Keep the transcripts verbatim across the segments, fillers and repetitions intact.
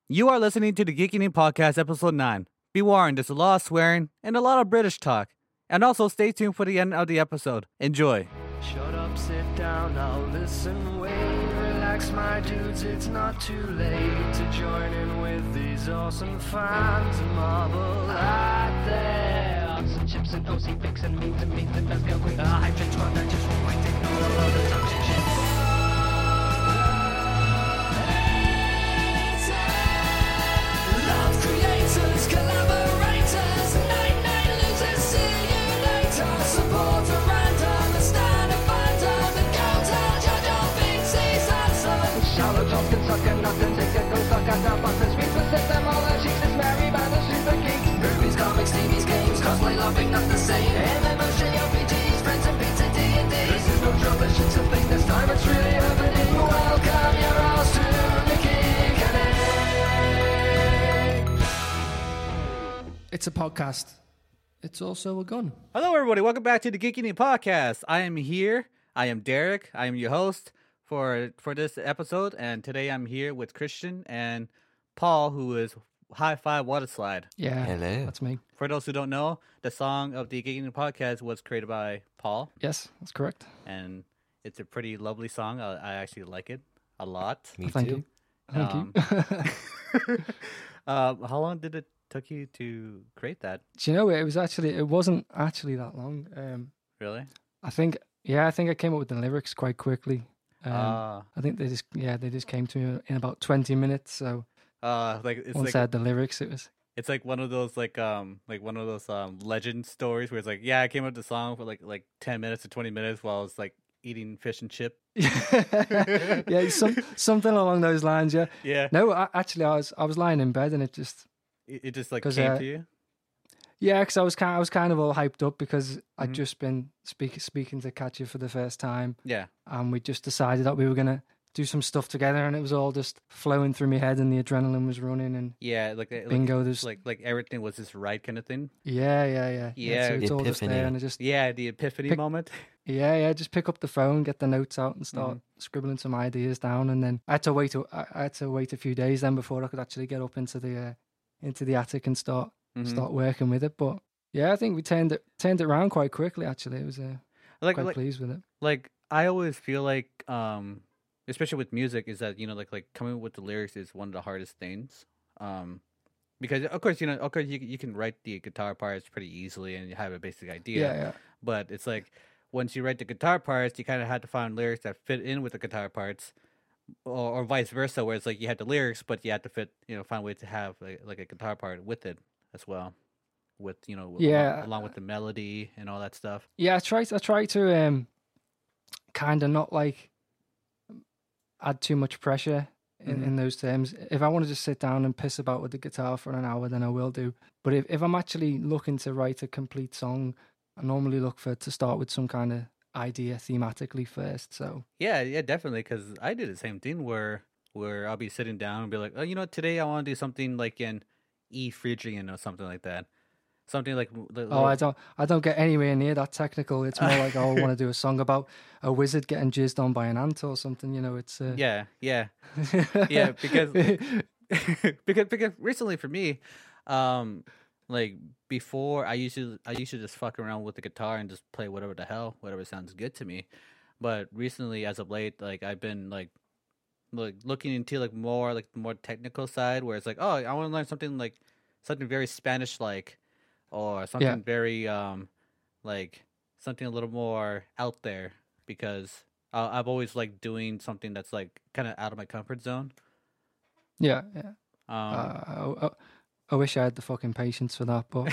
You are listening to the Geeking In Podcast, Episode nine. Be warned, there's a lot of swearing and a lot of British talk. And also, stay tuned for the end of the episode. Enjoy. Shut up, sit down, I'll listen, wait, relax, my dudes, it's not too late to join in with these awesome fans and marvel out there. Ox and chips and O C fix and meat and meat and best girl queen. A hydrogen squad that just won't quite ignore all the toxic shit. Love creators, collaborators, night night losers, see you later. Support a random, a stand and fandom, and go tell Judge your big season son. Charlotte Johnson sucking nothing, take a go stuck at the buses. We possess them all as she's this merry band of super geeks. Movies, comics, T Vs, games, cosplay, loving not the same. M M Os, J R P Gs, friends and beats and D and D. This is no trouble, it's a thing this time, it's really happening. Welcome your ass to the Geek and A. It's a podcast. It's also a gun. Hello, everybody. Welcome back to the Geeking In Podcast. I am here. I am Derek. I am your host for for this episode. And today I'm here with Christian and Paul, who is High Five Water Slide. Yeah. Hello. That's me. For those who don't know, the song of the Geeking In Podcast was created by Paul. Yes, that's correct. And it's a pretty lovely song. I, I actually like it a lot. Me Thank too. you. Thank Um, you. um, how long did it took you to create that? Do you know it was actually it wasn't actually that long. Um, Really? I think yeah, I think I came up with the lyrics quite quickly. Um, Ah, I think they just yeah they just came to me in about twenty minutes. So uh, like it's once like I had the lyrics, it was it's like one of those like um like one of those um legend stories where it's like, yeah, I came up with the song for like like ten minutes to twenty minutes while I was like eating fish and chip. yeah some something along those lines. Yeah. Yeah, No, I, actually, I was I was lying in bed and it just it, it just like 'Cause, came uh, to you. yeah, because I was kind I was kind of all hyped up because I'd Mhm. just been speak, speaking to Katya for the first time. Yeah, And we just decided that we were gonna do some stuff together, and it was all just flowing through my head, and the adrenaline was running, and yeah, like like, bingo, there's like like everything was just right kind of thing. yeah, yeah, yeah, Yeah, So it's all just epiphany. there, and I just Yeah, the epiphany Pick- moment. yeah, yeah, just pick up the phone, get the notes out, and start Mm-hmm. scribbling some ideas down, and then I had to wait. A, I I had to wait a few days then before I could actually get up into the uh, into the attic and start Mhm. start working with it. But yeah, I think we turned it turned it around quite quickly. Actually, it was uh, Like quite like pleased with it. like I always feel like um especially with music is that, you know, like like coming up with the lyrics is one of the hardest things. Um because of course, you know, of course you you can write the guitar parts pretty easily and you have a basic idea. Yeah, yeah, But it's like once you write the guitar parts, you kind of had to find lyrics that fit in with the guitar parts, or, or vice versa, where it's like you had the lyrics, but you had to fit, you know, find a way to have like, like a guitar part with it as well, with, you know, Yeah. along, along with the melody and all that stuff. yeah. I try I try to um kind of not like add too much pressure in, Mhm. in those terms. If I want to just sit down and piss about with the guitar for an hour, then I will do. But if, if I'm actually looking to write a complete song, I normally look for to start with some kind of idea thematically first. So Yeah, yeah, definitely. Because I did the same thing where where I'll be sitting down and be like, oh, you know, today I want to do something like in E Phrygian or something like that, something like. the- oh, I little- don't I don't get anywhere near that technical. It's more like oh, I want to do a song about a wizard getting jizzed on by an ant or something. You know, it's uh... Yeah, yeah, yeah. Because because because recently for me, um, like before I used to I used to just fuck around with the guitar and just play whatever the hell, whatever sounds good to me. But recently, as of late, like I've been like like looking into like more like the more technical side, where it's like, oh, I want to learn something like something very Spanish like, or something very um like something a little more out there, because uh, I've always liked doing something that's like kind of out of my comfort zone. yeah, yeah. Um, Uh, I, I, I wish I had the fucking patience for that, but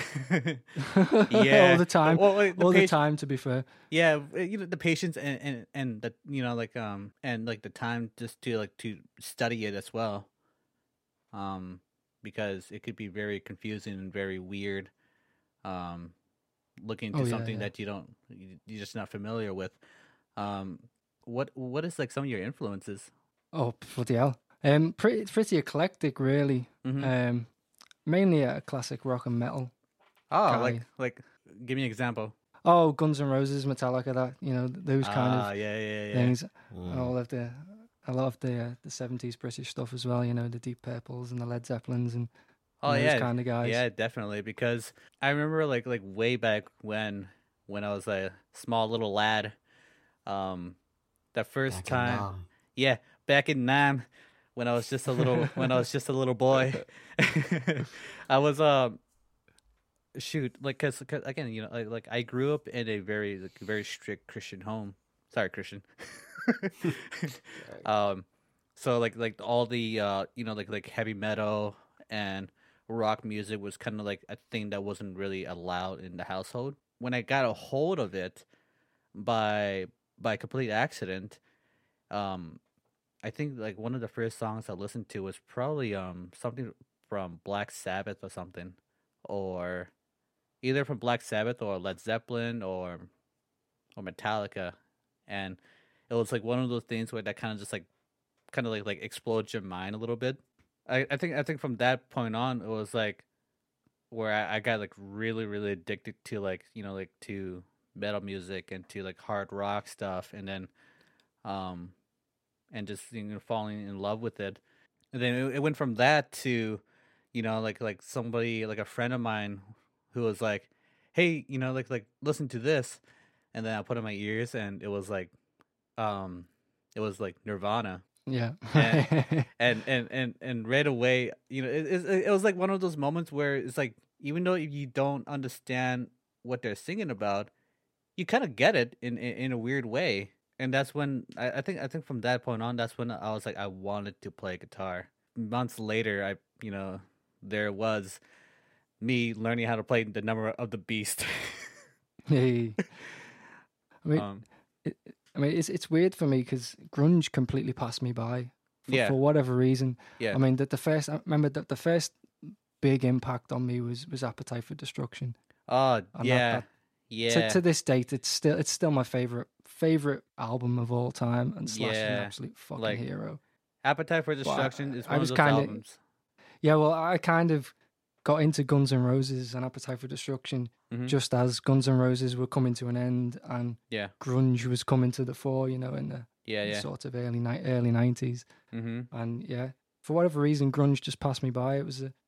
yeah, all the time, Well, like, all the pati- time. To be fair, Yeah, uh, you know, the patience and, and and the, you know, like um and like the time just to like to study it as well. Um, because it could be very confusing and very weird. Um, looking into Oh, yeah, something yeah. that you don't you- you're just not familiar with. Um, what what is like some of your influences? oh bloody hell, um, pretty pretty eclectic, really. Mhm. Um, mainly uh, classic rock and metal. Oh, guy. like like give me an example. Oh, Guns N' Roses, Metallica, that you know those kind Ah, of yeah, yeah, yeah. things. Mm. All of the I love the uh, the seventies British stuff as well. You know, the Deep Purples and the Led Zeppelins and, Oh and those yeah, kind of guys. yeah, definitely. Because I remember like like way back when when I was a small little lad, um, the first Back in time, Nam. yeah, back in Nam, when I was just a little when I was just a little boy, I was um shoot like cause, 'cause, again you know like, like I grew up in a very like, very strict Christian home. Sorry, Christian. um, so like like all the uh you know like like heavy metal and rock music was kind of like a thing that wasn't really allowed in the household. When I got a hold of it by by complete accident, um, I think like one of the first songs I listened to was probably um something from Black Sabbath or something, or either from Black Sabbath or Led Zeppelin or or Metallica, and it was like one of those things where that kind of just like kind of like like explodes your mind a little bit. I, I think I think from that point on it was like where I, I got like really really addicted to like you know like to metal music and to like hard rock stuff, and then um and just you know falling in love with it, and then it, it went from that to you know like like somebody like a friend of mine who was like, hey, you know like like listen to this, and then I put it in my ears and it was like um it was like Nirvana. Yeah. and, and and and and right away, you know, it, it it was like one of those moments where it's like even though you don't understand what they're singing about, you kind of get it in, in in a weird way, and that's when I, I think I think from that point on, that's when I was like I wanted to play guitar. Months later, I you know there was me learning how to play the Number of the Beast. Hey. I mean, um, it, I mean, it's it's weird for me because grunge completely passed me by for, Yeah. for whatever reason. yeah, I mean, that the first I remember that the first big impact on me was was Appetite for Destruction. oh that- yeah, that- yeah, To, to this date, it's still it's still my favorite favorite album of all time, and Slash is an Yeah, absolute fucking like- hero. Appetite for I- Destruction is I one was of those kinda- albums. Yeah, well, I kind of got into Guns N' Roses and Appetite for Destruction Mhm. just as Guns N' Roses were coming to an end and Yeah, grunge was coming to the fore. You know, in the yeah, yeah. sort of early ni- early nineties. Mm-hmm. And yeah, for whatever reason, grunge just passed me by. It was a,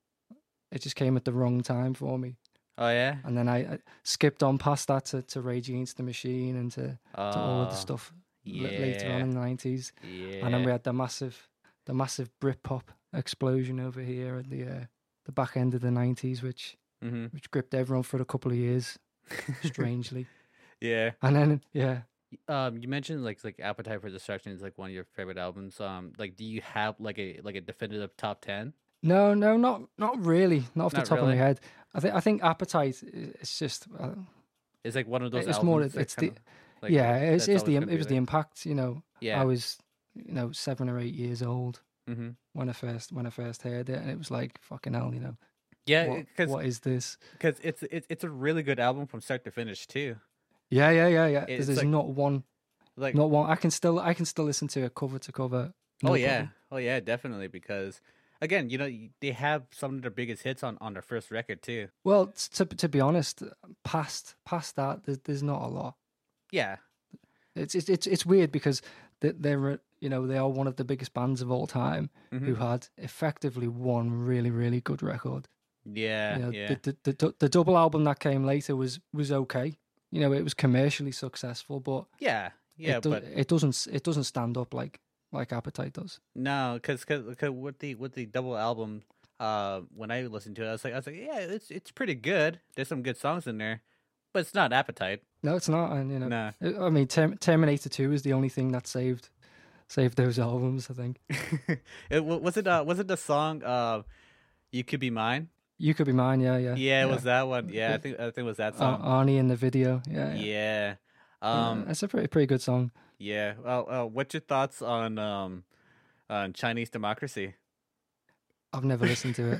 it just came at the wrong time for me. Oh yeah. And then I, I skipped on past that to, to Rage Against the Machine and to, to all of the Uh, stuff l- yeah. later on in the nineties. Yeah. And then we had the massive, the massive Britpop explosion over here at the uh, the back end of the nineties, which Mm-hmm. which gripped everyone for a couple of years, strangely. yeah. And then yeah, Um, you mentioned like like Appetite for Destruction is like one of your favorite albums. Um, like, do you have like a like a definitive top ten? no, no, not not really, not off Not the top really? of my head. I think I think Appetite i- it's just. Uh, It's like one of those. It's albums more- that it's the- kinda, like, yeah, it's, that's it's the always im- gonna it was be the there. impact. You know, Yeah. I was you know seven or eight years old Mm-hmm. when I first when I first heard it, and it was like fucking hell, you know, Yeah, what, because what is this? because it's it's it's a really good album from start to finish too. Yeah, yeah, yeah, yeah. It's There's like- not one, Like, not one. I can still I can still listen to it cover to cover. no oh yeah, problem. oh yeah, definitely. Because again, you know, y- they have some of their biggest hits on on their first record too. Well, t- to to be honest, past past that, there's, there's not a lot. Yeah, It's it's it's, it's weird because they, they're you know they are one of the biggest bands of all time who Mhm. had effectively one really really good record. yeah, You know, yeah, the, the, the du- the double album that came later was was okay. You know, it was commercially successful, but yeah, yeah. it, do- but it doesn't it doesn't stand up like like Appetite does. no, because because with the with the double album, uh, when I listened to it, I was like, I was like, yeah, it's it's pretty good. There's some good songs in there, but it's not Appetite. No, it's not. And you know, Nah. I mean, Term- Terminator Two is the only thing that saved saved those albums. I think it wa- was it uh was it the song uh, "You Could Be Mine"? You Could Be Mine. Yeah, yeah, Yeah, it was that one. Yeah, I Yeah. think I think it was that Ar- song. Arnie in the video. Yeah, yeah. yeah. Yeah, Um. it's a pretty pretty good song. Yeah. Well, uh, what's your thoughts on um, on Chinese Democracy? I've never listened to it.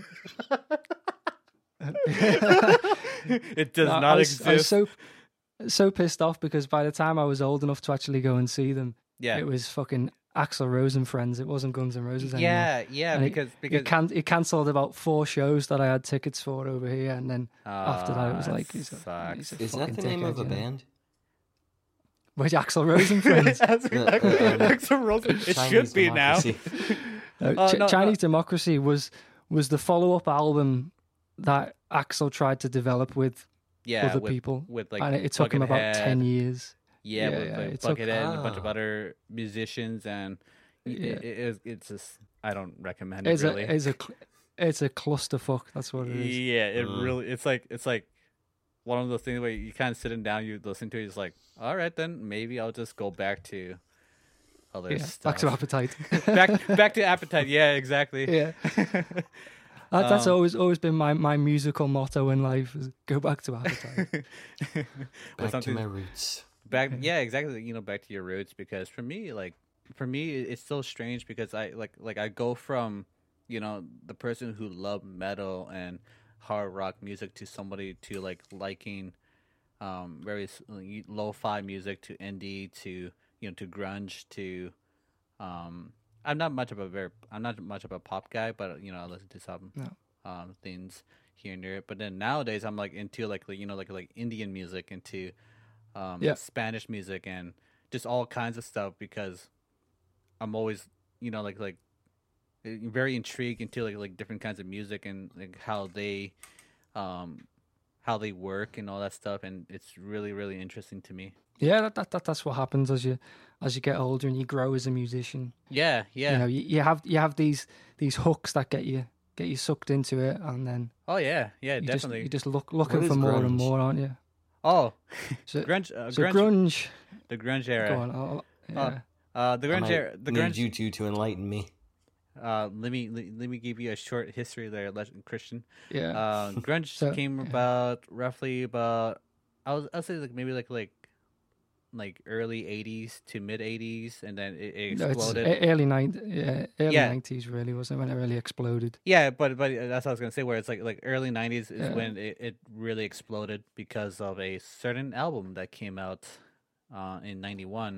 It does I- not I was, exist. I was so so pissed off because by the time I was old enough to actually go and see them, yeah. it was fucking Axl Rose and Friends. It wasn't Guns N' Roses anymore. Yeah. Yeah. And it- Because because It, can- it cancelled about four shows that I had tickets for over here, and then after that it was Ah, like, he's a, sucks. he's a Is that fucking the name dickhead, of a you know? band? Which Axl Rose and friends. That's exactly- uh, um, Axl Rose. It Chinese should be now. democracy. Uh, Oh, Ch- no, Chinese no. Democracy was was the follow up album that Axl tried to develop with Yeah, other with, people, with like and it took him about ten Buckethead. years. Yeah, Yeah, with yeah, like it took- Buckethead and a bunch of Ah. other musicians, and Yeah. it, it, it's, it's just I don't recommend It's it really. a it's a cl- it's a clusterfuck. That's what it is. Yeah, it Mm. really. It's like it's like one of those things where you kind of sitting down, you listen to it, it's like, all right, then maybe I'll just go back to other Yeah, stuff. back to Appetite. back back to Appetite. Yeah, exactly. yeah, That- that's Um, always always been my, my musical motto in life: is go back to Appetite. Or Back to something- my roots. back yeah exactly you know back to your roots, because for me like for me it- it's so strange because I like like I go from you know the person who loved metal and hard rock music to somebody to like liking um very s- like, lo-fi music to indie to you know to grunge to um I'm not much of a very I'm not much of a pop guy, but you know I listen to some No. um things here and there. But then nowadays I'm like into like like, you know like like Indian music, into um Yeah. Spanish music, and just all kinds of stuff, because I'm always you know like like eh, very intrigued into like like different kinds of music and like how they um how they work and all that stuff, and it's really really interesting to me. yeah, that, that that that's what happens as you as you get older and you grow as a musician. Yeah, yeah. You know, you, you have you have these these hooks that get you get you sucked into it, and then Oh yeah, yeah, you just definitely. you just look looking is for more and grunge? more, aren't you? Oh, So, grunge, uh, so grunge, grunge. the grunge era. Go on. I'll, yeah. Uh, the I grunge might era. The need grunge. you two to enlighn me. Uh, let me let, let me give you a short history there, legend Christian. yeah. Uh, grunge So, came yeah. about roughly about I was I'll say like maybe like like like early eighties to mid eighties, and then it, it No, it's exploded. e- early nine, yeah, early Yeah. nineties really wasn't it when it really exploded. Yeah, but but that's what I was gonna say. Where it's like like early nineties is Yeah. when it, it really exploded because of a certain album that came out uh, in ninety one,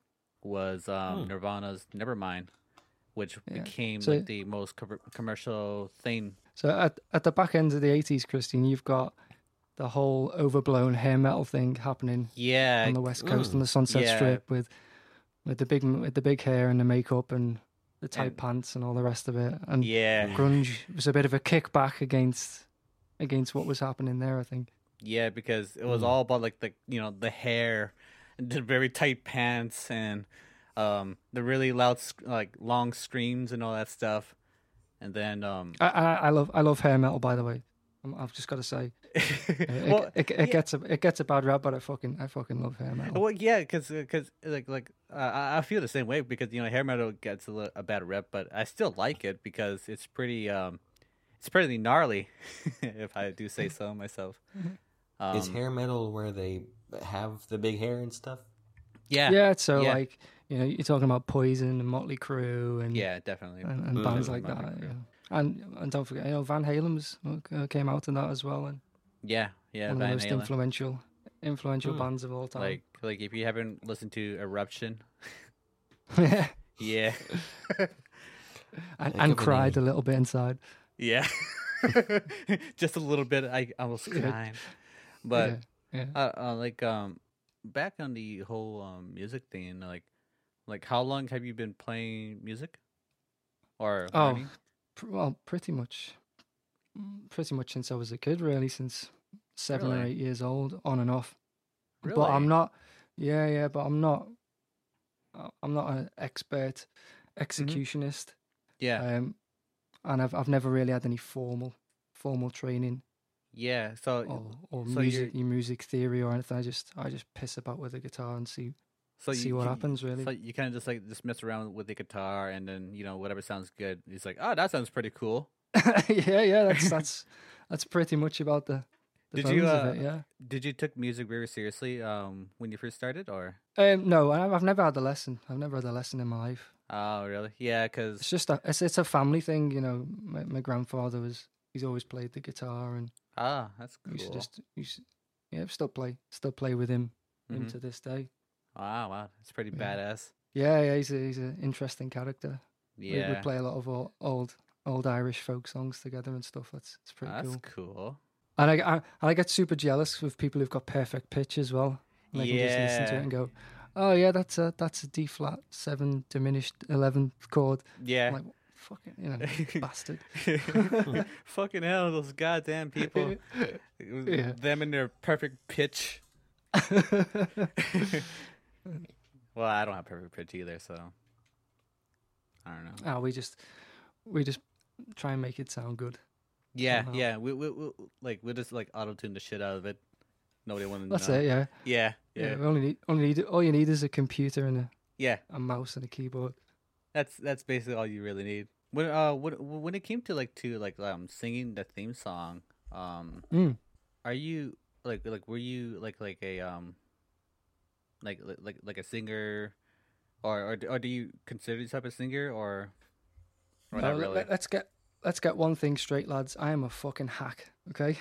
was um, Hmm. Nirvana's Nevermind, which Yeah. became So- like the most com- commercial thing. So at at the back end of the eighties, Christine, you've got the whole overblown hair metal thing happening Yeah, on the west coast Mm. on the Sunset Yeah. Strip with with the big with the big hair and the makeup and the tight And- pants and all the rest of it. And yeah, grunge was a bit of a kickback against against what was happening there, I think. yeah, because it was Hmm. all about like the you know the hair, and the very tight pants, and um the really loud sc- like long screams and all that stuff, and then um I I, I love I love hair metal, by the way. I'm, I've just got to say, uh, it, well, it, it yeah. gets a it gets a bad rap, but I fucking I fucking love hair metal. Well, yeah, because like like uh, I I feel the same way, because you know hair metal gets a, li- a bad rep, but I still like it because it's pretty um it's pretty gnarly, if I do say so myself. Um, Is hair metal where they have the big hair and stuff? Yeah, Yeah, so yeah. like you know you're talking about Poison and Motley Crue and yeah, definitely. and, and Mm. bands like Motley that. Crue. Yeah. And and don't forget, you know, Van Halen was, uh, came out in that as well, and Yeah, yeah, one of Van the most Halen. influential influential Hmm. bands of all time. Like like if you haven't listened to Eruption, yeah, yeah, and, Think and of a cried a name. little bit inside. yeah, just a little bit. I I was Yeah. crying, but. yeah, Uh, uh, like um, back on the whole um music thing, like, like how long have you been playing music, or Oh, learning? pr- well, pretty much, mm, pretty much since I was a kid, really, since seven or Really? eight years old, on and off. Really? But I'm not. Yeah, yeah, but I'm not. uh, I'm not an expert executionist. Yeah, Um, and I've I've never really had any formal formal training yeah. So, or, or so music you're- music theory or anything. I just I just piss about with the guitar and see so see you, what you- happens, really. So you kind of just like just mess around with the guitar, and then you know whatever sounds good. It's like, oh, that sounds pretty cool. yeah, yeah. That's that's that's pretty much about the. the Did you, bones uh, of it, yeah. Did you took music very seriously um when you first started, or? Um, no, I- I've never had a lesson. I've never had a lesson in my life. Oh, really? Yeah, It's because just a it's, it's a family thing, you know. My, my grandfather was he's always played the guitar, and ah, that's we cool. used to just used, yeah, still play still play with him him Mhm. to this day. Wow, wow, that's pretty Yeah. badass. Yeah, yeah, he's a, he's an interesting character. We, Yeah, we play a lot of old, old old Irish folk songs together and stuff. That's it's pretty that's cool. cool. And I, I and I get super jealous with people who've got perfect pitch as well. And I can just listen to Yeah. it and go, oh yeah, that's a that's a D flat seven diminished eleventh chord. Yeah. I'm like, fucking, you know, bastard. Fucking hell, those goddamn people. Yeah. Them in their perfect pitch. Well, I don't have perfect pitch either, so I don't know. Oh, we just we just try and make it sound good. Yeah, somehow. yeah. We we, we like we just like auto tune the shit out of it. Nobody wanted to That's know. it. Yeah. Yeah, Yeah. yeah, we only need only need all you need is a computer and a, yeah. a mouse and a keyboard. That's that's basically all you really need. When uh when when it came to like to like um singing the theme song, um, Mm. are you like like were you like like a um like like like, like a singer, or, or or do you consider yourself a singer or or No, not let- really? let, us get let's get one thing straight, lads. I am a fucking hack. Okay.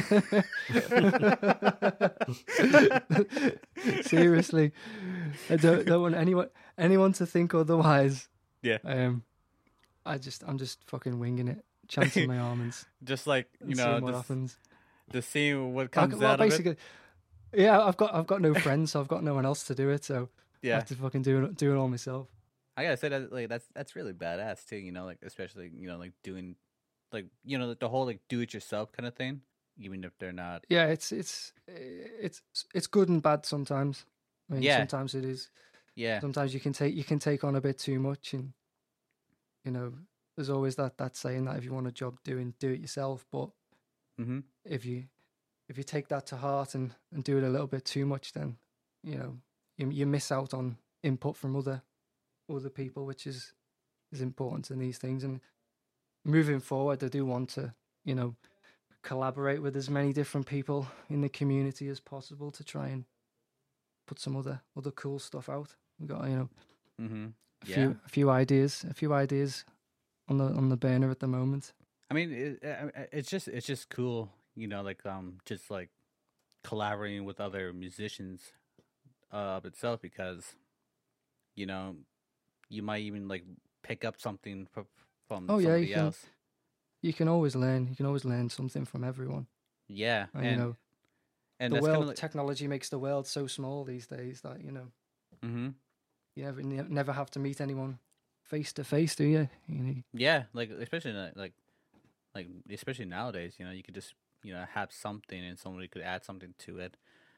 Seriously, I don't, don't want anyone anyone to think otherwise. Yeah. Um, I just I'm just fucking winging it, chancing my arm and, s- Just like you and know, seeing what just, happens. just seeing what I comes c- well, out of it. basically, yeah, I've got I've got no friends, so I've got no one else to do it. So I Yeah, have to fucking do it do it all myself. I gotta say that like that's that's really badass too. You know, like especially you know like doing like you know the whole like do it yourself kind of thing, even if they're not. Yeah, it's it's it's it's good and bad sometimes. I mean, Yeah. sometimes it is. Yeah, Sometimes you can take you can take on a bit too much, and you know, there's always that that saying that if you want a job doing, do it yourself. But mm-hmm. if you if you take that to heart and and do it a little bit too much, then you know you you miss out on input from other other people, which is is important in these things. And moving forward, I do want to you know collaborate with as many different people in the community as possible to try and put some other other cool stuff out. We got you know Mm-hmm. a Yeah. few a few ideas, a few ideas on the on the burner at the moment. I mean, it, I- I- it's just it's just cool, you know, like um, just like collaborating with other musicians, uh, of itself because, you know, you might even like pick up something from from Oh, yeah, somebody you can- else. You can always learn. You can always learn something from everyone. Yeah, And, and you know, and the that's world kind of like, technology makes the world so small these days that you know mm-hmm. you never ne- never have to meet anyone face to face, do you? You know, Yeah, like especially like, like like especially nowadays, you know, you could just you know have something and somebody could add something to it,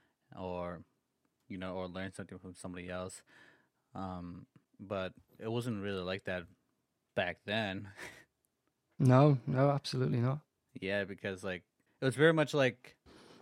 or you know, or learn something from somebody else. Um, but it wasn't really like that back then. no, no, absolutely not. Yeah, because like it was very much like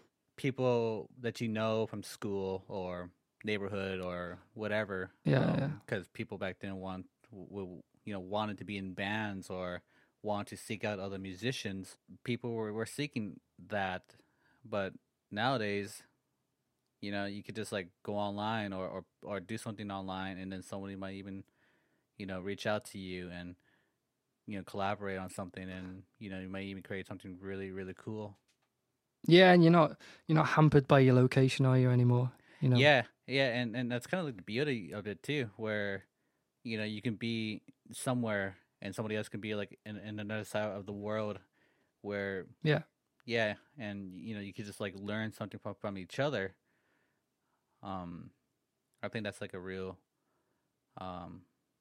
people that you know from school or neighborhood or whatever. Yeah, yeah. Because people back then want, w- w- you know, wanted to be in bands or wanted to seek out other musicians. People were, were seeking that, but nowadays, you know, you could just like go online or, or or do something online, and then somebody might even, you know, reach out to you and you know collaborate on something, and you know you might even create something really really cool. Yeah, and you're not you're not hampered by your location, are you anymore? You know. Yeah, yeah, and and that's kind of like the beauty of it too, where you know you can be somewhere and somebody else can be like in, in another side of the world, where Yeah. yeah, and you know you could just like learn something from from each other. Um, I think that's like a real, um,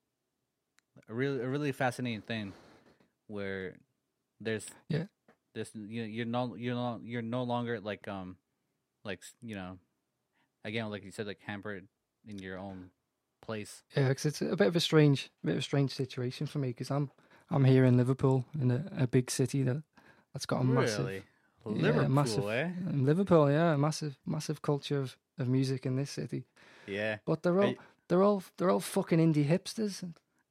a really a really fascinating thing, where there's Yeah. there's you know, you're no you're no you're no longer like um like you know again like you said like hampered in your own place. Yeah, because it's a bit of a strange, a bit of a strange situation for me because I'm I'm here in Liverpool in a, a big city that that's got a massive Really, yeah, Liverpool, massive eh? in Liverpool, yeah, a massive massive culture of, of music in this city. Yeah. But they're all Hey. they're all they're all fucking indie hipsters.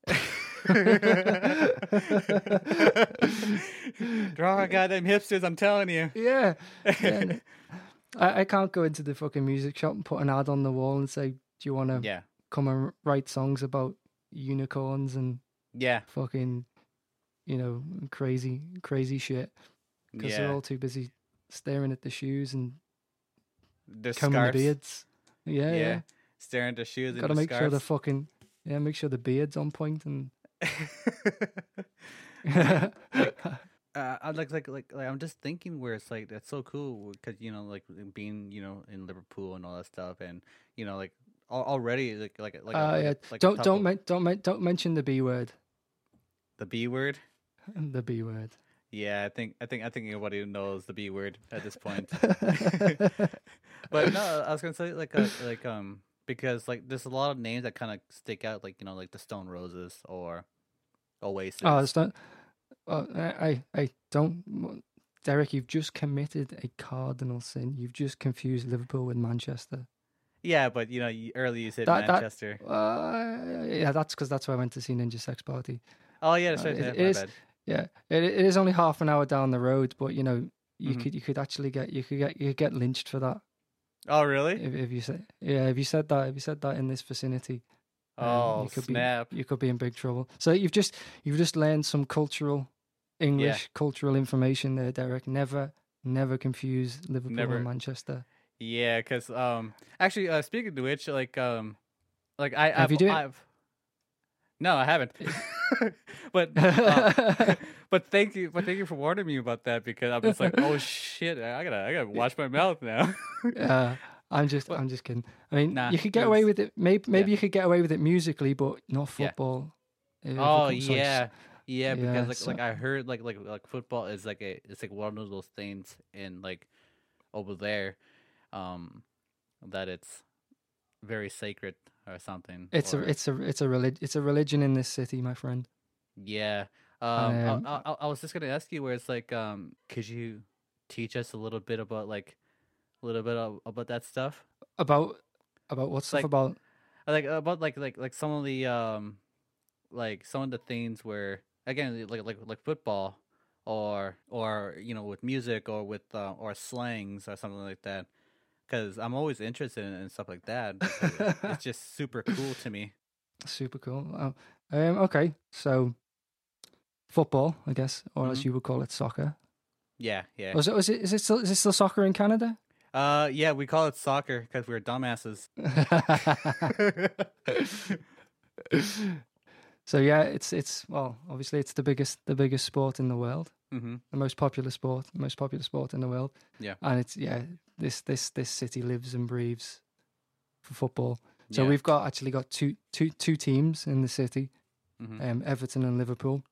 They're all goddamn hipsters, I'm telling you. Yeah, yeah. and I, I can't go into the fucking music shop and put an ad on the wall and say, "Do you want to Yeah, come and write songs about unicorns and yeah, fucking, you know, crazy crazy shit?" Because yeah. they're all too busy staring at the shoes and The combing scarves. the beards. Yeah, Yeah. yeah. Staring at the shoes and Got to the make sure the scarves. fucking yeah, make sure the beard's on point and. uh, I like, like like like I'm just thinking where it's like that's so cool because you know like being you know in Liverpool and all that stuff and you know like al- already like like like, a, Uh, like, yeah. a, like a don't top don't of- men- don't men- don't mention the B word. the B word. The B word. Yeah, I think I think I think everybody knows the B word at this point. But no, I was gonna say like uh, like um because like there's a lot of names that kind of stick out, like you know like the Stone Roses or Oasis. Oh, it's not. Oh, I, I, I don't. Derek, you've just committed a cardinal sin. You've just confused Liverpool with Manchester. Yeah, but you know you, earlier you said That- that- Manchester. Uh, yeah, that's because that's where I went to see Ninja Sex Party. Oh yeah, that's uh, right. it- yeah, it my is- bad. Yeah, it, it is only half an hour down the road, but you know, you Mhm. could you could actually get you could get you could get lynched for that Oh really? if, if you say yeah if you said that if you said that in this vicinity. um, Oh you could snap! Be, you could be in big trouble. So you've just you've just learned some cultural English cultural information there, Derek. Never never confuse Liverpool Never. and Manchester. Yeah, because um actually uh, speaking of which, like um like I Have I've, you do it? I've no I haven't. but uh, but thank you but thank you for warning me about that, because I'm just like, oh shit, I gotta I gotta watch my mouth now. Uh, I'm just But- I'm just kidding. I mean, Nah, you could get away it's- with it. Maybe maybe yeah. you could get away with it musically, but not Yeah. football. If it Oh comes to, like, s- yeah, yeah. Because yeah, like so- like I heard like like like football is like a it's like one of those things in like over there, um, that it's very sacred or something. It's or, a it's a it's a relig- it's a religion in this city, my friend. yeah. Um, Um, I, I, I was just gonna ask you where it's like um, could you teach us a little bit about like a little bit of, about that stuff? About about what stuff Like- about? like about like like like some of the um like some of the things where again like like like football or or you know with music or with uh, or slangs or something like that, because I'm always interested in, in stuff like that because it- it's just super cool to me. Super cool. Oh, um, okay, so football, I guess, or as Mhm. you would call it, soccer. Yeah, yeah. Was it? Was it? Is it still? Is it still soccer in Canada? Uh yeah, we call it soccer because we're dumbasses. So yeah, it's it's well, obviously it's the biggest the biggest sport in the world, hmm the most popular sport, the most popular sport in the world. Yeah. and it's yeah, this this this city lives and breathes for football. So Yeah. we've got actually got two two two teams in the city, hmm um, Everton and Liverpool.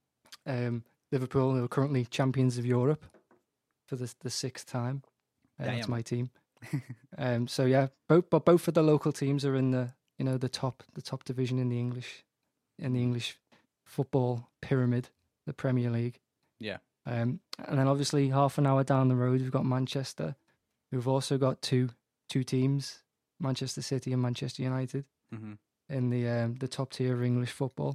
Um, Liverpool who are currently champions of Europe for the the sixth time. Uh, that's Damn. my team. Um, so yeah, both but both of the local teams are in the you know the top the top division in the English in the English football pyramid, the Premier League. Yeah. Um, and then obviously half an hour down the road we've got Manchester, who've also got two two teams, Manchester City and Manchester United, hmm in the um, the top tier of English football.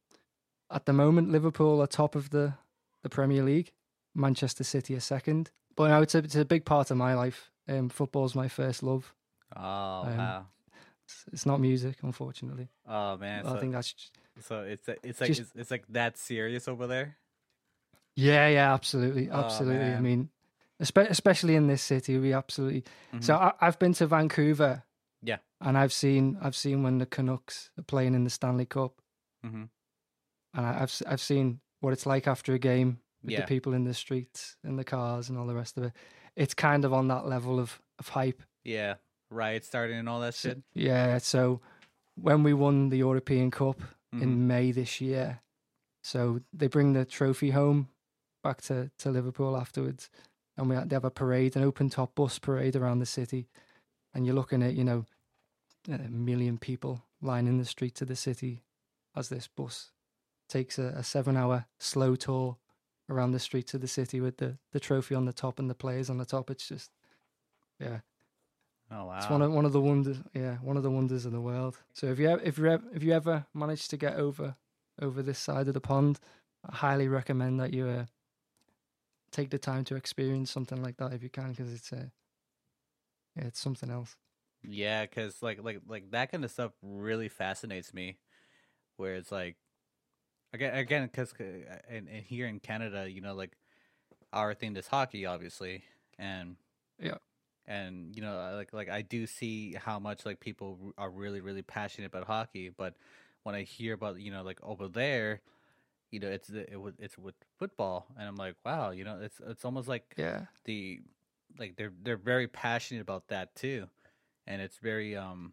At the moment, Liverpool are top of the, the Premier League. Manchester City are second. But now it's a, it's a big part of my life. Um, football's my first love. Oh Um, wow. It's, it's not music, unfortunately. Oh man. I So, think that's so it's it's like just- it's, it's like that serious over there. yeah, yeah, absolutely, Oh, absolutely. I man. mean, espe- especially in this city, we absolutely. So I, I've been to Vancouver. Yeah. And I've seen I've seen when the Canucks are playing in the Stanley Cup, hmm and I- I've s- I've seen what it's like after a game with Yeah. the people in the streets and the cars and all the rest of it. It's kind of on that level of, of hype. Yeah, riot starting and all that So- shit. yeah. So when we won the European Cup Mhm. in May this year, so they bring the trophy home back to, to Liverpool afterwards, and we had, they have a parade, an open top bus parade around the city, and you're looking at you know a million people lining the streets of the city as this bus takes a, a seven hour slow tour around the streets of the city with the, the trophy on the top and the players on the top. It's just, yeah, Oh wow. it's one of one of the wonders. Yeah, one of the wonders of the world. So if you ever, if you ever, if you ever manage to get over over this side of the pond, I highly recommend that you uh, take the time to experience something like that if you can, because it's uh, yeah, it's something else. Yeah, because like like like that kind of stuff really fascinates me. Where it's like, again, again, because and, and here in Canada, you know, like our thing is hockey, obviously, and Yeah. and you know, I- like like I do see how much like people r- are really really passionate about hockey, but when I hear about you know like over there, you know, it's the- it, wa- it's with football, and I'm like, wow, you know, it's it's almost like Yeah. the like they're they're very passionate about that too, and it's very um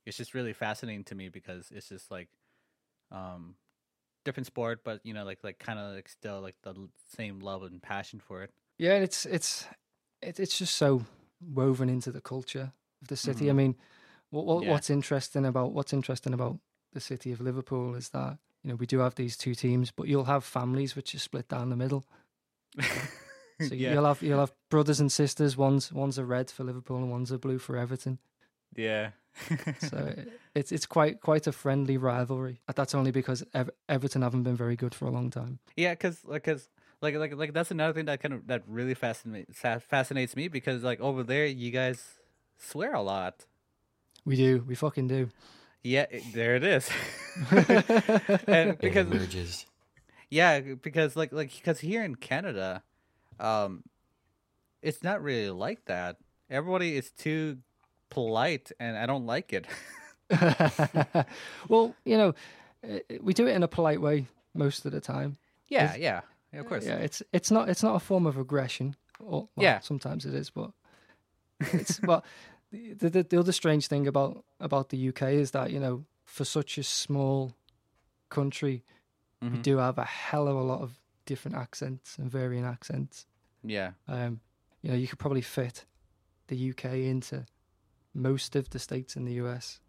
it's just really fascinating to me because it's just like um different sport, but you know, like like kind of like still like the l- same love and passion for it. Yeah, and it's it's it, it's just so woven into the culture of the city. I Mhm. mean, what, what Yeah. what's interesting about what's interesting about the city of Liverpool is that you know we do have these two teams, but you'll have families which are split down the middle. So yeah, you'll have you'll have brothers and sisters. One's one's a red for Liverpool and one's a blue for Everton. yeah. So it- it's it's quite quite a friendly rivalry. But that's only because Ev- Everton haven't been very good for a long time. Yeah, because like, cause, like, like, like that's another thing that kind of that really fascinates fascinates me because like over there, you guys swear a lot. We do, we fucking do. Yeah, it- there it is. and It because emerges. yeah, because like like because here in Canada, um, it's not really like that. Everybody is too polite, and I don't like it. Well, you know, uh, we do it in a polite way most of the time. yeah, yeah, yeah, of course. Yeah, it's it's not it's not a form of aggression. Or well, Yeah. sometimes it is, but it's well. The, the the other strange thing about about the U K is that you know for such a small country, we Mhm. do have a hell of a lot of different accents and varying accents. Yeah, Um, you know, you could probably fit the U K into most of the states in the U S.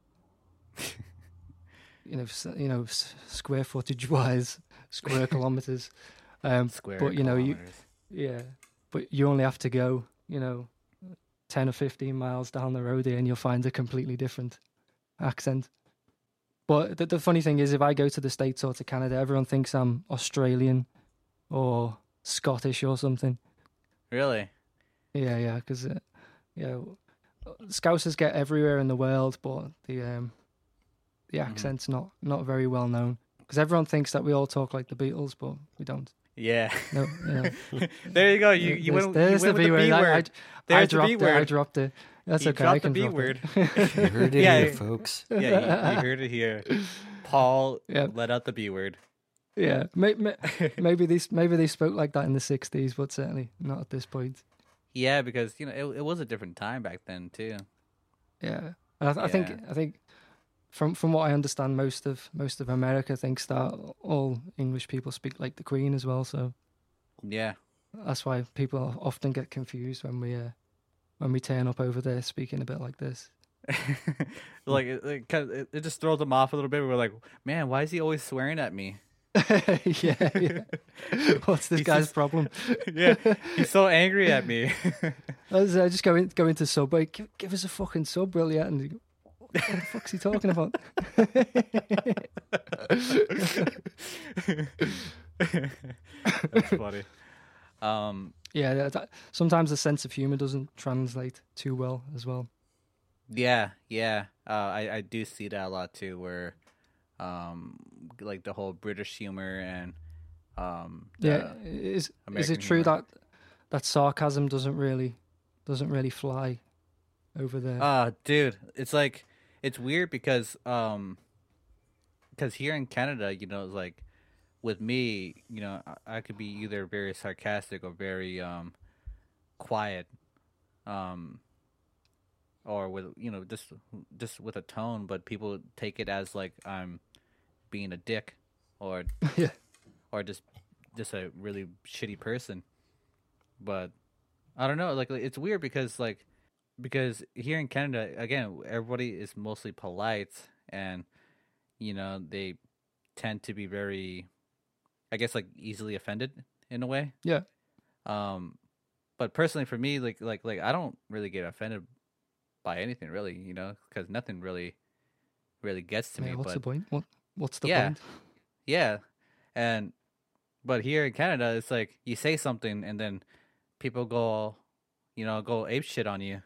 you know, s- you know, s- square footage wise, square kilometers. Um, square. but you know, you kilometers. yeah, but you only have to go, you know, ten or fifteen miles down the road here, and you'll find a completely different accent. But the, the funny thing is, if I go to the States or to Canada, everyone thinks I'm Australian or Scottish or something. Really? Yeah, yeah, because uh, yeah, Scousers get everywhere in the world, but the um, the Mhm. accent's not not very well known. Because everyone thinks that we all talk like the Beatles, but we don't. Yeah. No, yeah. there you go. You you there's, went, there's you went the with B the word. B I, I, word. I There's the dropped B it. I word. dropped it. That's You okay. I dropped the can B drop word. it. You heard it Yeah, here, yeah. folks. Yeah, you, you heard it here. Paul Yeah. let out the B word. Yeah, may, may, maybe they maybe they spoke like that in the sixties, but certainly not at this point. Yeah, because you know it, it was a different time back then too. Yeah, and I, th- I think Yeah. I think from from what I understand, most of most of America thinks that all English people speak like the Queen as well. So Yeah. that's why people often get confused when we uh, when we turn up over there speaking a bit like this. like it, it, kind of- it, it just throws them off a little bit. We're like, man, why is he always swearing at me? yeah, yeah. What's this He's guy's just- problem? yeah, he's so angry at me. I was, uh, just go in, go into Subway. Give, give us a fucking sub, will you? And you go, what the fuck's he talking about? That's funny. Um, Yeah, that, that- sometimes the sense of humor doesn't translate too well as well. yeah, yeah. Uh, I I do see that a lot too, where, um, like the whole British humor and, um, Yeah, the- is is American it true humor. that that sarcasm doesn't really doesn't really fly over there? Ah, dude, it's like it's weird because um, because here in Canada, you know, it's like with me, you know, I, I could be either very sarcastic or very um quiet, um, or with you know just just with a tone, but people take it as like I'm being a dick or yeah, or just just a really shitty person. But I don't know, like like, it's weird because like because here in Canada again everybody is mostly polite and you know they tend to be very I guess like easily offended in a way. yeah. Um but personally for me like like like I don't really get offended by anything really, you know, cuz nothing really really gets to Yeah, me what's but the point? What what's the Yeah. point? yeah. And but here in Canada it's like you say something and then people go you know go ape shit on you.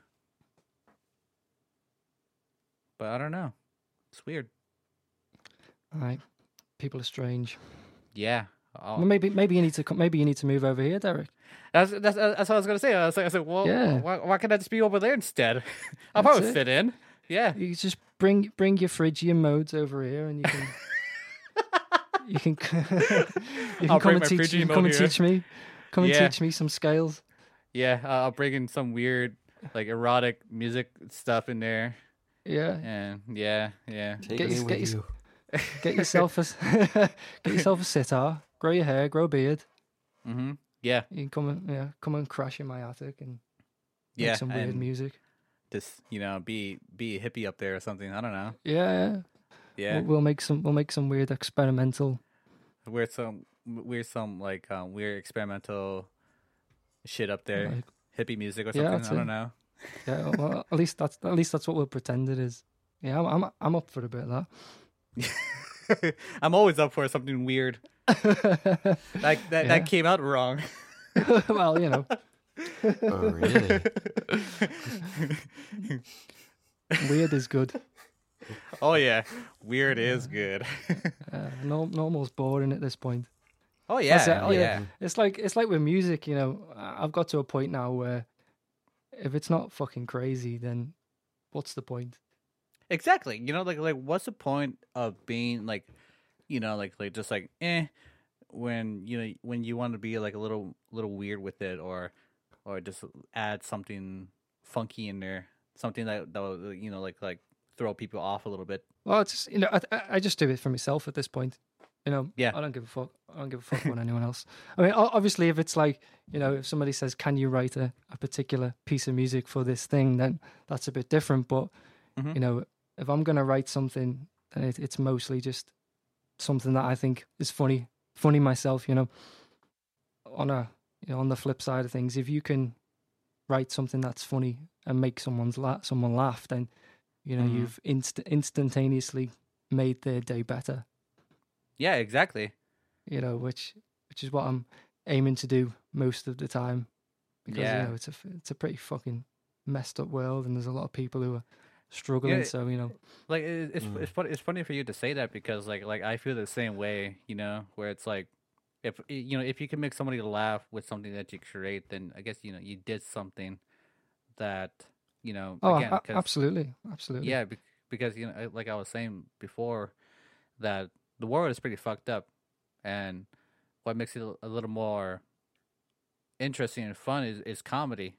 But I don't know. It's weird. All right, people are strange. Yeah. Oh. Well, maybe maybe you need to co- maybe you need to move over here, Derek. That's, that's that's what I was gonna say. I was like, I said, well, Yeah. why, why can't I just be over there instead? I'll That's probably it. fit in. Yeah, You just bring bring your Phrygian modes over here, and you can you can you can I'll come bring and my teach Phrygian you can mode come and here. teach me come and Yeah. teach me some scales. yeah. Uh, I'll bring in some weird, like erotic music stuff in there, Yeah. And yeah, yeah. Take Get me your- with get your- you. Get yourself a get yourself a sitar, grow your hair, grow a beard. Mm-hmm. Yeah, You can come and yeah, come and crash in my attic and make yeah. some weird and music. Just you know, be be a hippie up there or something. I don't know. Yeah, yeah. Yeah, We'll, we'll make some we'll make some weird experimental. we're some we're some like um, weird experimental shit up there, Like, hippie music or Yeah, something. that's I don't it. know. yeah, well, at least that's at least that's what we'll pretend it is. Yeah, I'm I'm, I'm up for a bit of that. I'm always up for something weird. Like that Yeah. that came out wrong. Well, you know, Oh, really? weird is good. Oh yeah, weird is good. Uh, no, normal's boring at this point. Oh yeah, That's it. oh Yeah. yeah. It's like it's like with music, you know. I- I've got to a point now where if it's not fucking crazy, then what's the point? Exactly. You know, like like what's the point of being like, you know, like like just like eh, when you know when you want to be like a little little weird with it, or or just add something funky in there, something that that will, you know like like throw people off a little bit. Well, it's just, you know, I, I I just do it for myself at this point. You know, Yeah. I don't give a fuck. I don't give a fuck about anyone else. I mean, o- obviously, if it's like, you know, if somebody says, "Can you write a, a particular piece of music for this thing?" then that's a bit different. But Mhm. you know, if I'm gonna write something, then it, it's mostly just something that I think is funny, funny myself. You know, on a you know, on the flip side of things, if you can write something that's funny and make someone's la- someone laugh, then you know Mhm. you've inst- instantaneously made their day better. Yeah, exactly. You know, which which is what I'm aiming to do most of the time, because Yeah. you know it's a f- it's a pretty fucking messed up world, and there's a lot of people who are struggling. Yeah, so you know, Like it, it's Mm. it's funny it's funny for you to say that, because like like I feel the same way. You know, where it's like if you know if you can make somebody laugh with something that you create, then I guess you know you did something that you know oh, again a- 'cause- absolutely, absolutely, yeah, bec- because you know, like I was saying before, that the world is pretty fucked up, and what makes it a a little more interesting and fun is, is comedy.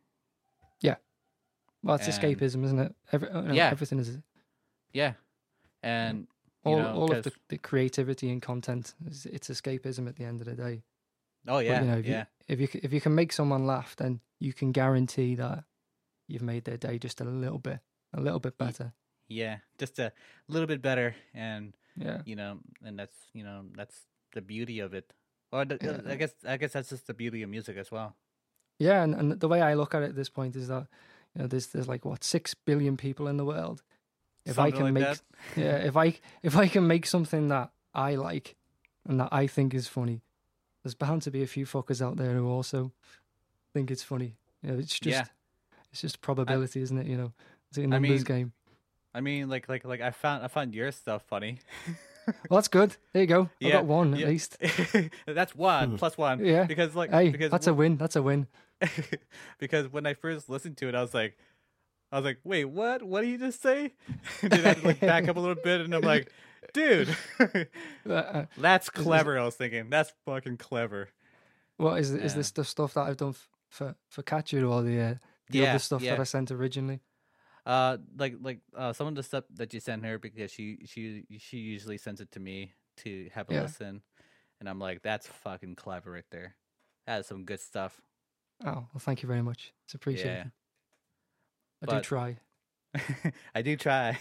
Well, it's and- escapism, isn't it? Every, you know, Yeah. everything is Yeah, and you all know, all of the, 'cause- the creativity and content. Is, it's escapism at the end of the day. oh But, yeah, you know, if yeah, you, if you c- if you can make someone laugh, then you can guarantee that you've made their day just a little bit, a little bit better. yeah, just a little bit better, and Yeah. you know, and that's you know that's the beauty of it. Or the, Yeah. I guess I guess that's just the beauty of music as well. Yeah, and, and the way I look at it at this point is that you know there's there's like what six billion people in the world. If I Something can like make that. yeah, if I if I can make something that I like and that I think is funny, there's bound to be a few fuckers out there who also think it's funny. You know, it's just Yeah. it's just probability, isn't it? You know, it's a I numbers mean- game. I mean, like like like I found I found your stuff funny. Well, that's good. There you go. I Yeah, got one at yeah. least. That's one plus one. Yeah. Because like Hey, because that's a win. That's a win. because when I first listened to it, I was like, I was like, wait, what? What did you just say? And then I had to like back up a little bit, and I'm like, dude, Uh, uh, that's clever. I was thinking, that's fucking clever. what is is Yeah. this the stuff that I've done f- for for Catcher or the uh, the Yeah, other stuff yeah. that I sent originally? Uh, like like uh, some of the stuff that you sent her, because she she she usually sends it to me to have a Yeah. listen, and I'm like, that's fucking clever right there. That is some good stuff. Oh, well, thank you very much. It's appreciated. I do But- try. I do try.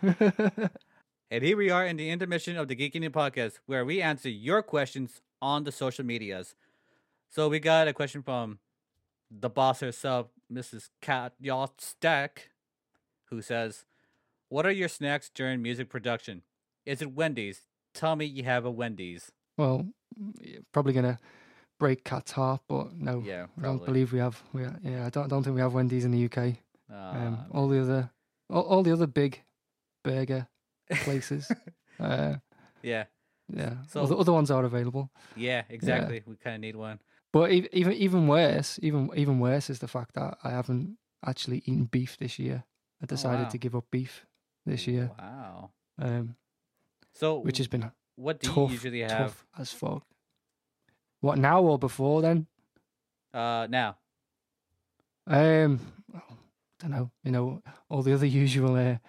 And here we are in the intermission of the Geeking In podcast, where we answer your questions on the social medias. So we got a question from the boss herself, Missus Kat Yacht Stack, who says, "What are your snacks during music production? Is it Wendy's? Tell me you have a Wendy's." Well, you're probably gonna break Cat's heart, but no, Yeah, I don't probably. believe we have. We yeah, I don't don't think we have Wendy's in the U K. Um, Uh, all the other, all, all the other big burger places. uh, yeah, yeah, So- so the other ones are available. yeah, exactly. We kind of need one. But ev- even even worse, even even worse is the fact that I haven't actually eaten beef this year. I decided wow. to give up beef this year, Wow. um, So, which has been what do tough, you usually have tough as fuck. What now or before then? uh, now? Um, don't know. You know all the other usual uh,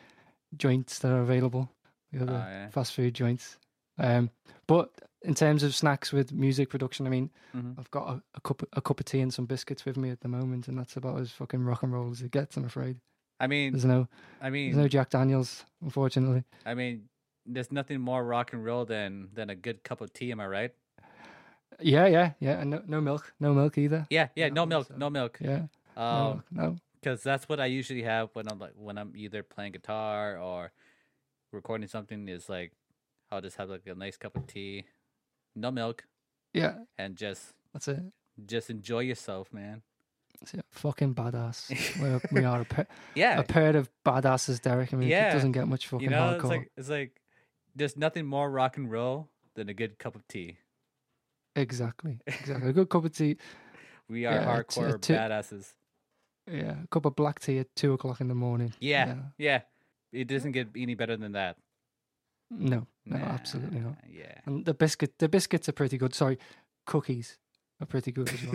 joints that are available, the other Oh, yeah. fast food joints. Um, but in terms of snacks with music production, I mean, Mhm. I've got a, a cup a cup of tea and some biscuits with me at the moment, and that's about as fucking rock and roll as it gets. I'm afraid. I mean, There's no I there's mean, no Jack Daniels, unfortunately. I mean, there's nothing more rock and roll than than a good cup of tea. Am I right? Yeah, yeah, yeah, and no no milk, no milk either. Yeah, yeah. No No, milk, so- no milk. Yeah, no, Um, milk, no. because that's what I usually have when I'm like when I'm either playing guitar or recording something. Is like I'll just have like a nice cup of tea, no milk, Yeah, and just that's it. just enjoy yourself, man. That's it. Fucking badass. We're, we are a, pa- Yeah, a pair of badasses, Derek. I mean, Yeah. it doesn't get much fucking you know, hardcore. it's like it's like there's nothing more rock and roll than a good cup of tea. Exactly, exactly. A good cup of tea. We are Yeah, it's- hardcore it's too- badasses. Yeah, a cup of black tea at two o'clock in the morning. Yeah, yeah. It doesn't get any better than that. No, no, Nah, absolutely not. Yeah. And the biscuit, the biscuits are pretty good. Sorry, cookies are pretty good as well.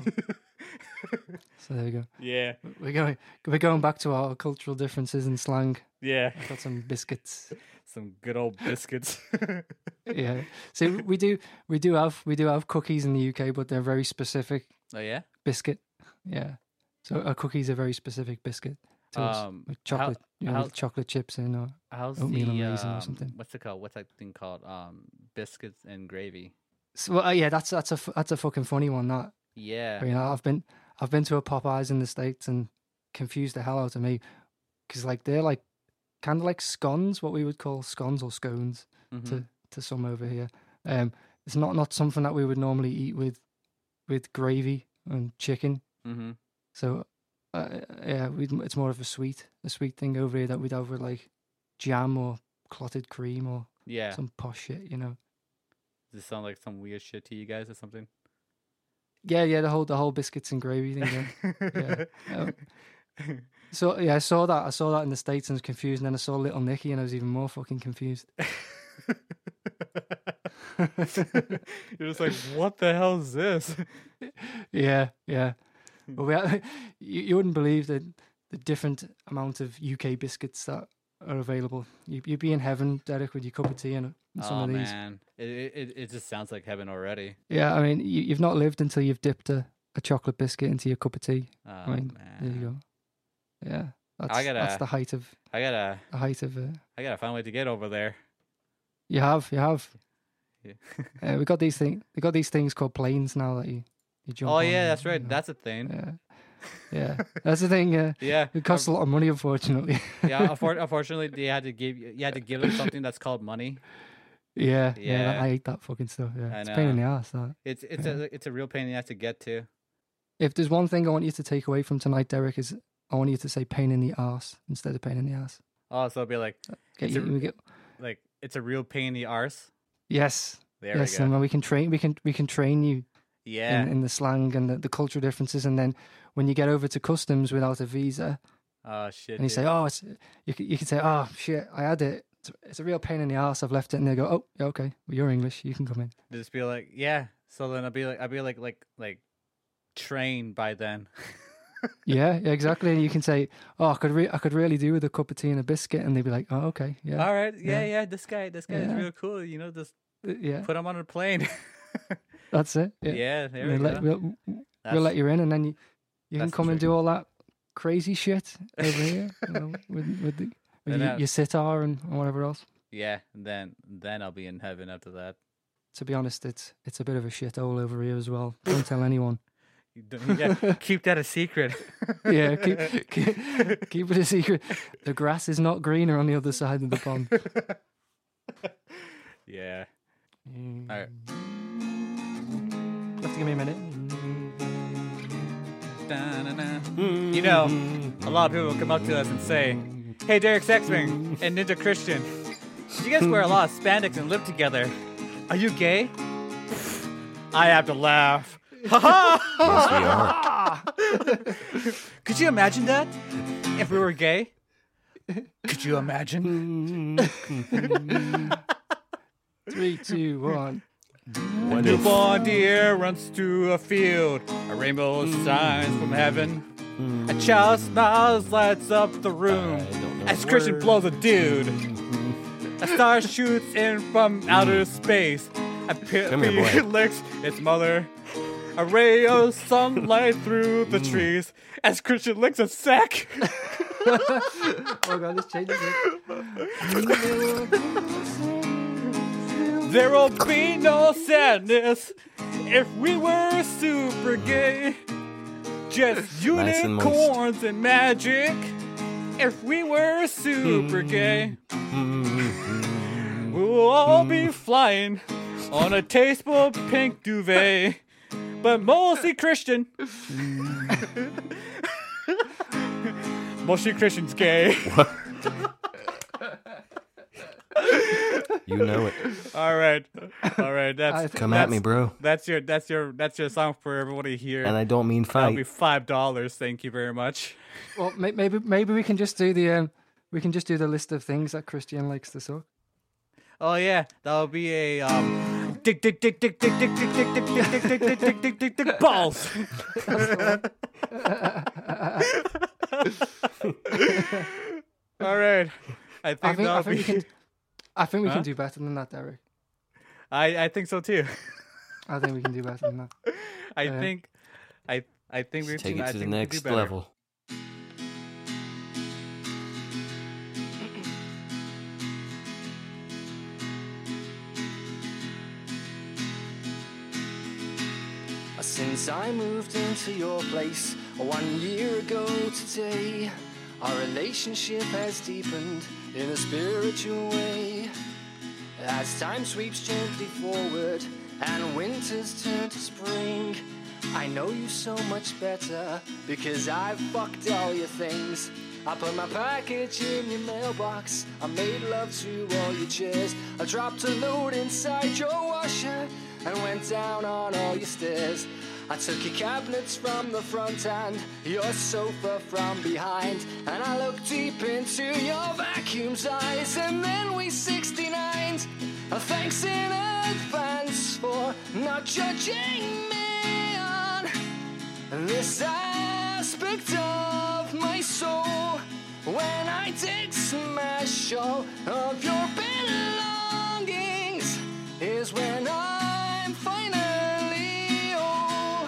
So there you go. yeah. We're going, we're going back to our cultural differences in slang. Yeah. I've got some biscuits. Some good old biscuits. Yeah. See, we do, we do have, we do have cookies in the U K, but they're very specific Oh yeah. biscuit. Yeah. So a cookie's a very specific biscuit to us, Um, with how- chocolate, you know, how- with chocolate chips in, or How's Oatmeal and the raisin or um, something. what's it called? What's that thing called? Um, biscuits and gravy. so, well, uh, yeah, that's that's a f- that's a fucking funny one. That Yeah. you know, I've been I've been to a Popeyes in the States and confused the hell out of me because like they're like kind of like scones, what we would call scones or scones Mhm. to to some over here. Um, it's not not something that we would normally eat with with gravy and chicken. Mhm. So uh, yeah, we'd, it's more of a sweet a sweet thing over here that we'd have with like jam or clotted cream or Yeah. some posh shit, you know. Does this sound like some weird shit to you guys or something? Yeah, yeah, the whole the whole biscuits and gravy thing. Yeah. Yeah. Um, So yeah, I saw that. I saw that in the States and was confused. And then I saw Little Nicky and I was even more fucking confused. You're just like, what the hell is this? Yeah, yeah. But we had, you, you wouldn't believe the the different amount of U K biscuits that are available. You, you'd be in heaven, Derek, with your cup of tea and, and some Oh of these. man, it, it it just sounds like heaven already. Yeah, I mean, you, you've not lived until you've dipped a, a chocolate biscuit into your cup of tea. Oh I mean, man, there you go. Yeah, that's I gotta- that's the height of I gotta the height of. Uh, I gotta find a way to get over there. you have, you have. Yeah. Uh, we got these things. We got these things called planes now that you you jump. oh on yeah, and, that's right. you know. That's a thing. Yeah, yeah. That's the thing. Uh, Yeah. it costs a lot of money, unfortunately. yeah. unfor- Unfortunately, they had to give you you had to give them something that's called money. yeah, yeah. Yeah. I hate that fucking stuff. Yeah, I it's a pain in know. the ass. That. It's it's a it's a real pain in the ass to get to. If there's one thing I want you to take away from tonight, Derek, is I want you to say pain in the ass instead of pain in the ass. Oh, so it'll be like Get It's you, a- we get, like it's a real pain in the arse. yes, There yes, we go. and when we can train, we can we can train you Yeah. in, in the slang and the, the cultural differences, and then when you get over to customs without a visa, oh shit. and you dude. say, "Oh, it's," you can, you can say, "Oh shit, I had it. It's, it's a real pain in the ass. I've left it." And they go, "Oh, yeah, okay. Well, you're English. You can come in." Just be like, yeah. So then I'll be like, I'll be like, like, like, trained by then. Yeah, yeah, exactly. And you can say, "Oh, I could, re- I could really do with a cup of tea and a biscuit," and they'd be like, "Oh, okay, yeah, All right, yeah, Yeah. yeah. This guy, this guy is Yeah. real cool. You know, just Uh, yeah, put him on a plane. that's it." yeah, Yeah, there And we they let- go. we'll, we'll That's- let you in, and then you, you can that's the come and trick. do all that crazy shit over here you know, with with, the, with And your, then- your sitar and whatever else. yeah, and then then I'll be in heaven after that. To be honest, it's it's a bit of a shit hole over here as well. Don't tell anyone. You don't- yeah, keep that a secret. Yeah, keep, keep keep it a secret. The grass is not greener on the other side of the pond. yeah. Mm. All right. You have to give me a minute. Da-na-na. You know, a lot of people come up to us and say, "Hey, Derek Sexwing and Ninja Christian, you guys wear a lot of spandex and live together. Are you gay?" I have to laugh. Ha ha! Could you imagine that? If we were gay? Could you imagine? Three, two, one. A newborn deer runs to a field. A rainbow shines from heaven. A child smiles, lights up the room. I don't know as Christian blows a dude. A star shoots in from outer space. A pit Come here, boy. licks its mother. A ray of sunlight through the trees as Christian licks a sack. Oh god, this changes it. There'll be no sadness if we were super gay. Just Nice and moist. unicorns and magic if we were super gay. We'll all be flying on a tasteful pink duvet, but mostly Christian. Mostly Christian's gay. You know it. All right, all right. That's I th- Come at me, bro. That's your that's your that's your song for everybody here. And I don't mean That'll be fight. five dollars. Thank you very much. Well, may- maybe maybe we can just do the um, we can just do the list of things that Christian likes to suck. Oh yeah, that'll be a um, dick dick dick dick dick dick dick dick dick dick dick dick dick dick dick dick dick balls. All right, I think I think I that'll think we be. can I think we Huh? can do better than that, Derek. I I think so too. I think we can do better than that. I Yeah. think, I I think we Just take I it to the think we can do next better. level. Since I moved into your place one year ago today, our relationship has deepened in a spiritual way. As time sweeps gently forward and winters turn to spring, I know you so much better because I've fucked all your things. I put my package in your mailbox, I made love to all your chairs, I dropped a load inside your washer and went down on all your stairs. I took your cabinets from the front and your sofa from behind, and I looked deep into your vacuum's eyes, and then we sixty-nined. Thanks in advance for not judging me on this aspect of my soul. When I did smash all of your belongings is when I'm finally old.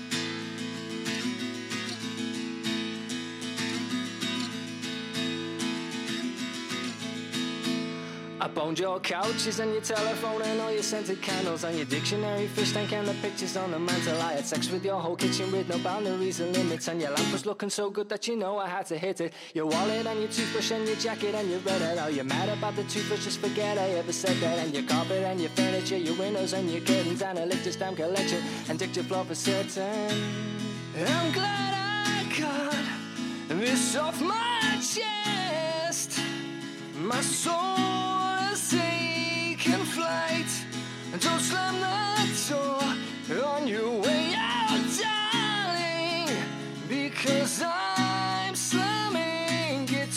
I boned your couches and your telephone and all your scented candles and your dictionary, fish tank and the pictures on the mantle. I had sex with your whole kitchen with no boundaries or limits, and your lamp was looking so good that you know I had to hit it. Your wallet and your toothbrush and your jacket and your Reddit. Oh, you're mad about the toothbrush, just forget I ever said that. And your carpet and your furniture, your windows and your curtains, and a licked stamp collection and dicked your floor for certain. I'm glad I got this off my chest. My soul has taken flight. Don't slam the door on your way out, darling, because I'm slamming it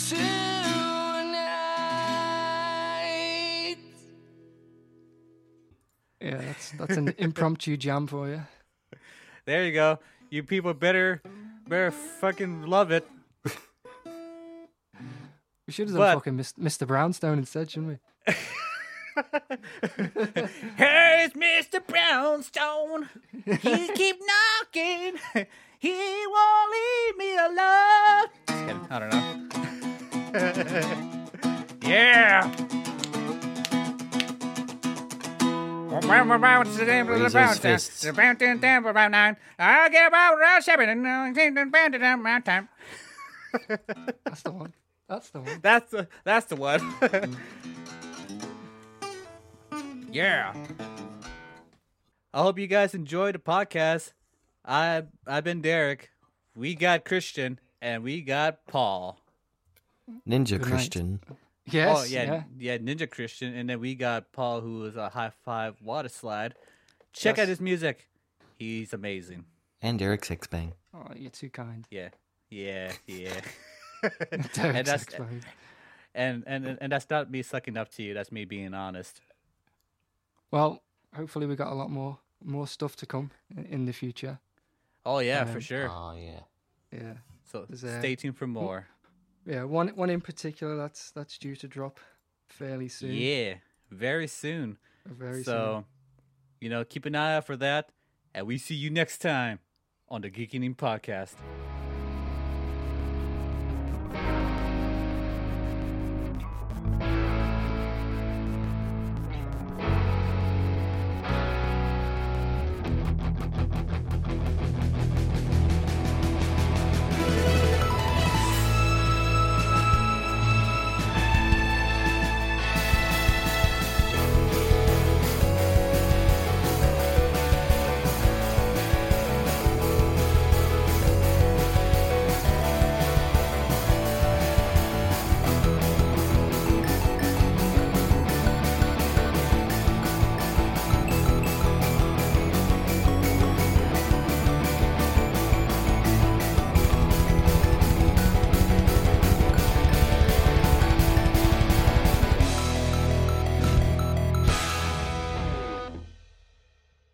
tonight. Yeah, that's that's an impromptu jam for you. There you go. You people better better fucking love it. We should have But- done fucking Mis- Mister Brownstone instead, shouldn't we? Here's Mister Brownstone. He keep knocking. He won't leave me alone. Just kidding. I don't know. Yeah. Raise those fists. I'll get about around seven and time. That's the one. That's the one. That's the that's the one. Yeah. I hope you guys enjoyed the podcast. I I've been Derek. We got Christian and we got Paul. Ninja night. Christian. Yes. oh yeah, yeah. yeah, Ninja Christian, and then we got Paul, who is a high five water slide. Check Yes. out his music. He's amazing. And Derek Sixbang. Oh, you're too kind. Yeah, yeah, yeah. Derek and that's Sixbang. and, and and that's not me sucking up to you. That's me being honest. Well, hopefully we got a lot more more stuff to come in, in the future. Oh yeah, for Um, sure. Oh, yeah. Yeah. So there's a- stay tuned for more. Yeah, one one in particular that's that's due to drop fairly soon. Yeah, very soon. Very so, you know, keep an eye out for that. And we see you next time on the Geeking In Podcast.